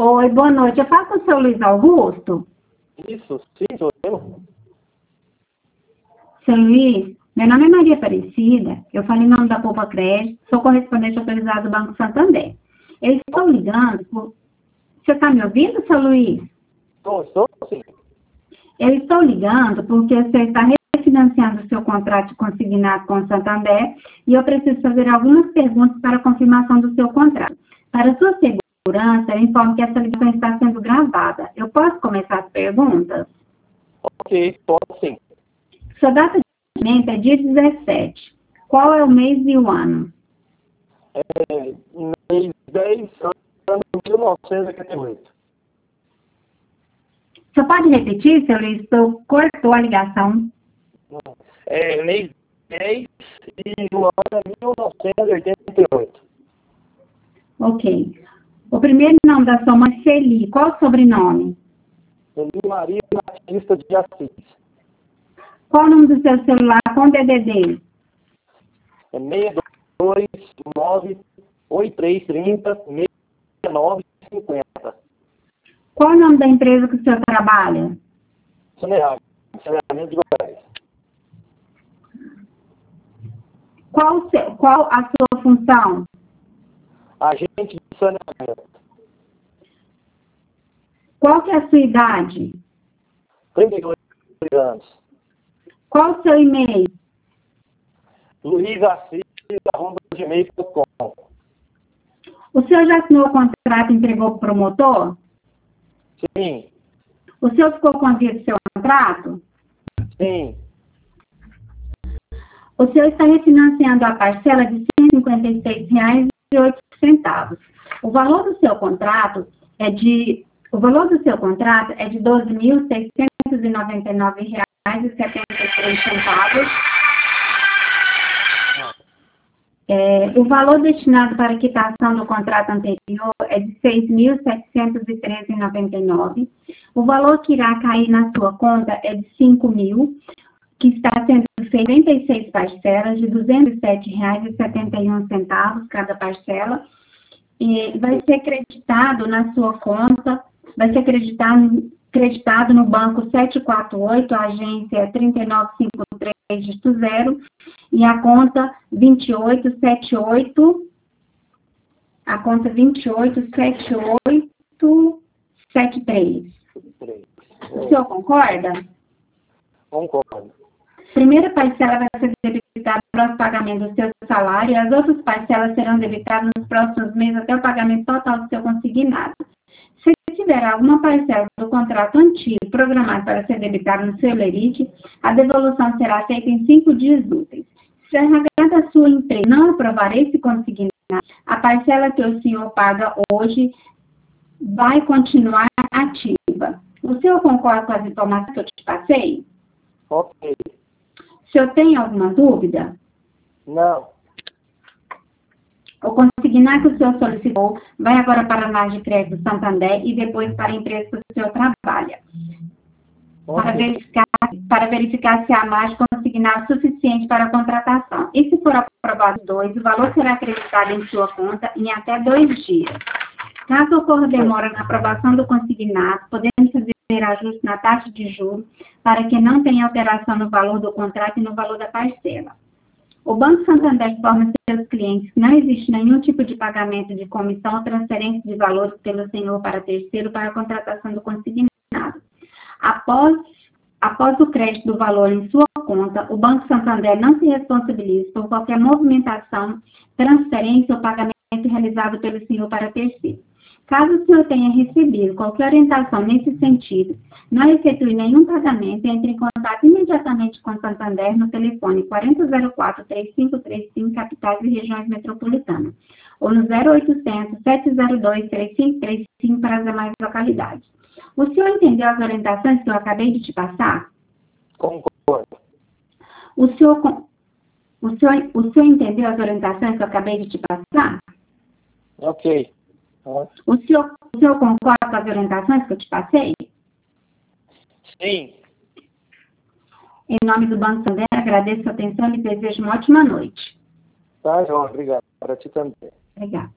Oi, boa noite. Eu falo com o seu Luiz Augusto. Isso, sim, sou eu. Seu Luiz, meu nome é Maria Aparecida. Eu falo em nome da Poupa Crédito. Sou correspondente autorizado do Banco Santander. Eu estou ligando por... Você está me ouvindo, seu Luiz? Estou sim. Eu estou ligando porque você está refinanciando o seu contrato consignado com o Santander e eu preciso fazer algumas perguntas para confirmação do seu contrato. Para sua segurança, eu informo que essa ligação está sendo gravada. Eu posso começar as perguntas? Ok, pode sim. Sua data de nascimento é dia 17. Qual é o mês e o ano? Mês 10, ano 1988. Você pode repetir, seu Luiz? Cortou a ligação. Mês 10 e o ano é 1988. Ok. O primeiro nome da sua mãe é Celi. Qual o sobrenome? Eli Maria Batista de Assis. Qual o nome do seu celular com DDD? 62 9 8330 69 50. Qual o nome da empresa que o senhor trabalha? Saneamento de Goiás. Qual a sua função? Agente de saneamento. Qual que é a sua idade? 32 anos. Qual o seu e-mail? luizassis@gmail.com. O senhor já assinou o contrato e entregou para o promotor? Sim, O senhor ficou com a via do seu contrato? sim. O senhor está refinanciando a parcela de R$ 156,08. O valor do seu contrato é de R$ 12.699,73. O valor destinado para a quitação do contrato anterior é de R$ 6.713,99. O valor que irá cair na sua conta é de R$ 5.000, que está sendo feito em 36 parcelas de R$ 207,71 cada parcela. E vai ser creditado na sua conta, vai ser creditado no banco 748, a agência 3953, dígito 0, e a conta 2878, a conta 287873. O senhor concorda? Concordo. Primeira parcela vai ser debitada para o pagamento do seu salário e as outras parcelas serão debitadas nos próximos meses até o pagamento total do seu consignado. Se tiver alguma parcela do contrato antigo programado para ser debitada no seu lerite, a devolução será feita em 5 dias úteis. Se a RH da sua empresa não aprovar esse consignado, a parcela que o senhor paga hoje vai continuar ativa. O senhor concorda com as informações que eu te passei? Ok. O senhor tem alguma dúvida? Não. O consignado que o senhor solicitou vai agora para a análise de crédito do Santander e depois para a empresa que o senhor trabalha. Para verificar se há mais consignado suficiente para a contratação. E se for aprovado 2, o valor será acreditado em sua conta em até 2 dias. Caso ocorra demora na aprovação do consignado, podemos fazer ajuste na taxa de juros para que não tenha alteração no valor do contrato e no valor da parcela. O Banco Santander informa seus clientes que não existe nenhum tipo de pagamento de comissão ou transferência de valores pelo senhor para terceiro para a contratação do consignado. Após o crédito do valor em sua conta, o Banco Santander não se responsabiliza por qualquer movimentação, transferência ou pagamento realizado pelo senhor para terceiro. Caso o senhor tenha recebido qualquer orientação nesse sentido, não efetue nenhum pagamento, entre em contato imediatamente com o Santander no telefone 4004-3535, capitais e regiões metropolitanas, ou no 0800-702-3535 para as demais localidades. O senhor entendeu as orientações que eu acabei de te passar? Concordo. O senhor entendeu as orientações que eu acabei de te passar? Ok. O senhor concorda com as orientações que eu te passei? Sim. Em nome do Banco Santander, agradeço a atenção e desejo uma ótima noite. Tá, João. Obrigado. Para ti também. Obrigada.